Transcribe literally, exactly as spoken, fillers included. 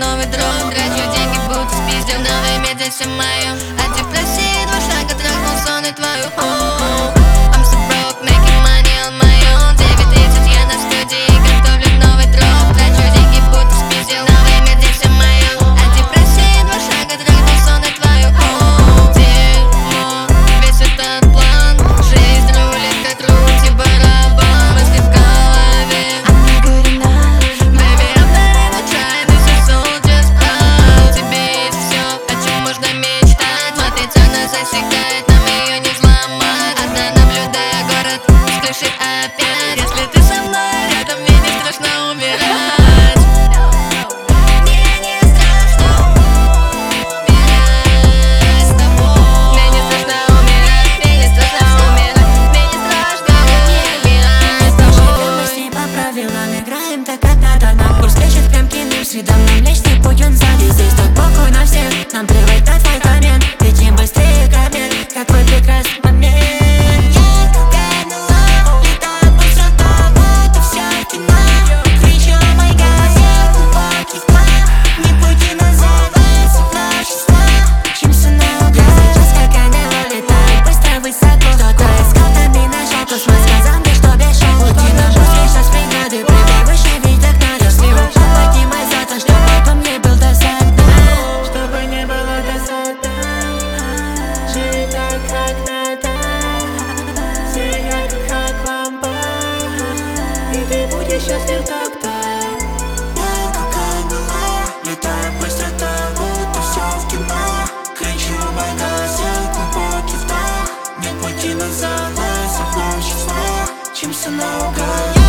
новый дроп. Трачу деньги, будто спиздил новые меди, все мое. От депрессии два шага, трахнул сон и твою оу. I'm so broke, making money on my own. девять тридцать, я на студии, готовлю новый дроп. Трачу деньги, будто спиздил новые меди, все мое. От депрессии два шага, трахнул сон и твою оу. Дерьмо, весь этот план. Жизнь рулит, как рути барабан. Мысли в голове, I'm not good enough. Baby, I'm not even trying, this is all just love. Тебе есть все, о чем можно мечтать. Смотреть, она засекает, нам ее не взломать. Одна наблюдая город с крыши опять. Если ты со мной рядом, мне не страшно умирать. Мне не страшно умирать с тобой. Мне не страшно умирать, мне не страшно умирать. Мне не страшно умирать с тобой. Мы с ней по правилам играем так, как надо. На курс лечит прям кинем средам. Нам лечный путь, он сзади. Здесь так похуй на всех. Нам плевать на твой коммент. Летим быстрее камер, как твой прекрасный момент. Я гонула, летаю быстро тобой. Ты вся кино, кричу мой газ. Я глубокий вклад, не пути назад. Наши сна, чимся наугад. Сейчас как ангелы летают быстро, высоко. Кто-то искал, там и нашел космос. Сказал мне, что бешен. Пути на встречу с преграды. Прибой выше, ведь так надо. Сливу, поднимай зато, чтоб потом не был досадно. Чтобы не было досадно. Живи так, как надо. Сияй, как лампа. И ты будешь счастлив тогда. Я как ангела, летаю быстро тобой. Ты все в кино, кричу мой газ. Я глубокий вдох, нет пути назад. Наши сна, чимся наугад.